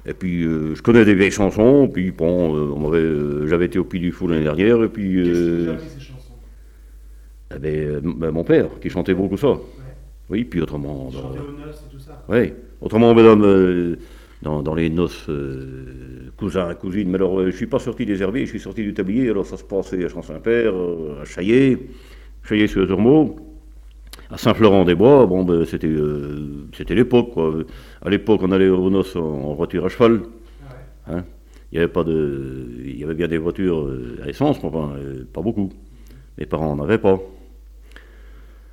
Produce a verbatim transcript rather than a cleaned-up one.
Et puis, euh, je connais des vieilles chansons, puis bon, euh, on m'avait, euh, j'avais été au Puy du Fou l'année dernière, et puis... Qu'est-ce qui vous a Euh, appris ces chansons? eh ben, euh, ben, mon père, qui chantait beaucoup ça. Ouais. Oui, puis autrement... Qui chantait Dans, aux noces et tout ça. ouais, autrement, mesdames, euh, dans, dans les noces, euh, cousins, cousines, mais alors, euh, je suis pas sorti des Herbiers, je suis sorti du tablier, alors ça se passait à Champ-Saint-Père, euh, à Chaillé, Chaillé-sur-les-Ormeaux, à Saint-Florent-des-Bois, bon, ben, c'était euh, c'était l'époque, quoi. À l'époque, on allait aux noces en, en voiture à cheval, Ah ouais. hein. Il y avait pas de, il y avait bien des voitures euh, à essence, mais enfin, euh, pas beaucoup. Mes parents n'en avaient pas.